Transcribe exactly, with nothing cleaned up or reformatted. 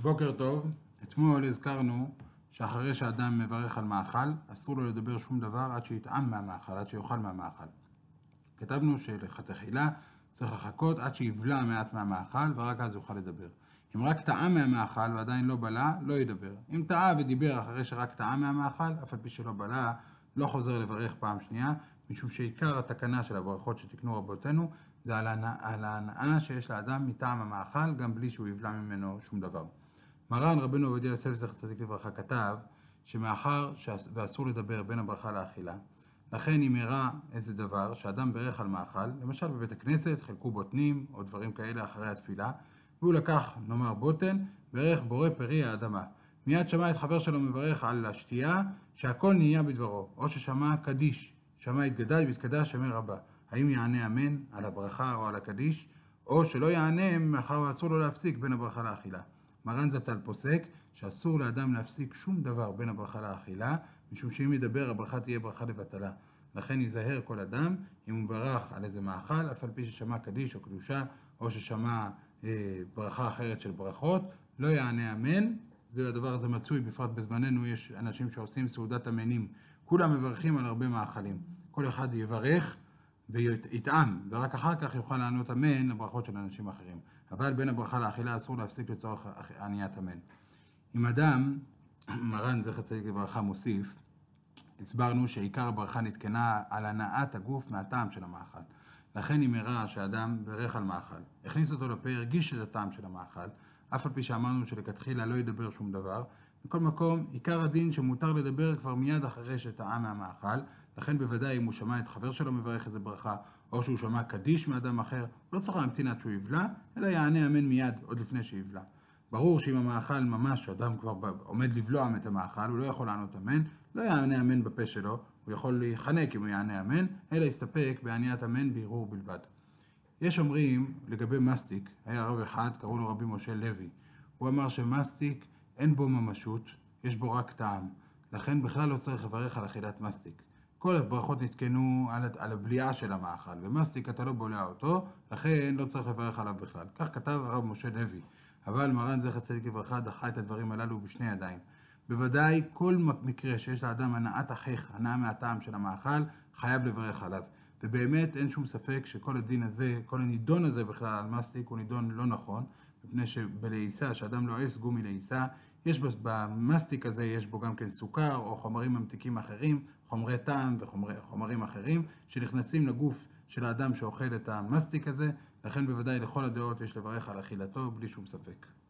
בוקר טוב. אתמול הזכרנו שאחרי שאדם מברך על מאכל, אסור לו לדבר שום דבר עד שיטעם מהמאכל, עד שיאכל מהמאכל. כתבנו שלכתחילה צריך לחכות עד שיבלע מעט מהמאכל ורק אז יוכל לדבר. אם רק טעם מהמאכל ועדיין לא בלע, לא ידבר. אם טעה ודיבר אחרי שרק טעם מהמאכל, אף על פי שלא בלע, לא חוזר לברך פעם שנייה, משום שעיקר התקנה של הברכות שתקנו רבותינו, זה על ההנאה שיש לאדם מטעם המאכל, גם בלי שהוא יבלע ממנו שום דבר. מרן רבנו עובדיה יוסף זכר צדיק לברכה כתב שמאחר ואסור לדבר בין הברכה לאכילה, לכן אם הראה איזה דבר שאדם ברך על מאכל, למשל בבית הכנסת חילקו בוטנים או דברים כאלה אחרי התפילה, והוא לקח נאמר בוטן, ברך בורא פרי האדמה. מיד שמע את חבר שלו מברך על השתייה שהכל נהיה בדברו, או ששמע קדיש, שמע התגדל והתקדש שמי רבה. האם יענה אמן על הברכה או על הקדיש, או שלא יענה מאחר ואסור לו להפסיק בין הברכה לאכילה. מרן זצ"ל פוסק שאסור לאדם להפסיק שום דבר בין הברכה לאכילה, משום שאם ידבר הברכה תהיה ברכה לבטלה. לכן ייזהר כל אדם אם הוא ברך על איזה מאכל, אף על פי ששמע קדיש או קדושה, או ששמע אה, ברכה אחרת של ברכות, לא יענה אמן. זה הדבר הזה מצוי, בפרט בזמננו יש אנשים שעושים סעודת אמנים, כולם מברכים על הרבה מאכלים. כל אחד יברך ויטעם, ורק אחר כך יוכל לענות אמן לברכות של אנשים אחרים. אבל בין הברכה לאכילה אסור להפסיק לצורך עניית אמן. אם אדם, מרן זכר צדיק לברכה מוסיף, הסברנו שעיקר הברכה נתקנה על הנעת הגוף מהטעם של המאכל. לכן אם הראה שאדם ברך על מאכל, הכניס אותו לפה, הרגיש את הטעם של המאכל, אף על פי שאמרנו שלכתחילה לא ידבר שום דבר, בכל מקום, עיקר הדין שמותר לדבר כבר מיד אחרי שטעם מהמאכל, לכן בוודאי אם הוא שמע את חבר שלו מברך איזה ברכה, או שהוא שמע קדיש מאדם אחר, לא צריך להמתין עד שהוא יבלע, אלא יענה אמן מיד עוד לפני שיבלע. ברור שאם המאכל ממש, אדם כבר עומד לבלוע את המאכל, הוא לא יכול לענות אמן, לא יענה אמן בפה שלו, הוא יכול להיחנק אם הוא יענה אמן, אלא יסתפק בעניית אמן בערעור בלבד. יש אומרים לגבי מסטיק, היה רב אחד, קראו לו רבי משה לוי, הוא אמר שמסטיק אין בו ממשות, יש בו רק טעם, לכן בכלל לא צריך לברך על אכילת מסטיק. כל הברכות נתקנו על, על הבליעה של המאכל, ומסטיק אתה לא בולע אותו, לכן לא צריך לברך עליו בכלל. כך כתב הרב משה לוי, אבל מרן זכר צדיק לברכה דחה את הדברים הללו בשני ידיים. בוודאי כל מקרה שיש לאדם הנאת החך, הנאה מהטעם של המאכל, חייב לברך עליו. ובאמת אין שום ספק שכל הדין הזה, כל הנידון הזה בכלל על מסטיק הוא נידון לא נכון, מפני שבלעיסה, שאדם לועס גומי לעיסה, יש במסטיק הזה, יש בו גם כן סוכר או חומרים ממתיקים אחרים, חומרי טעם וחומרים אחרים, שנכנסים לגוף של האדם שאוכל את המסטיק הזה, לכן בוודאי לכל הדעות יש לברך על אכילתו בלי שום ספק.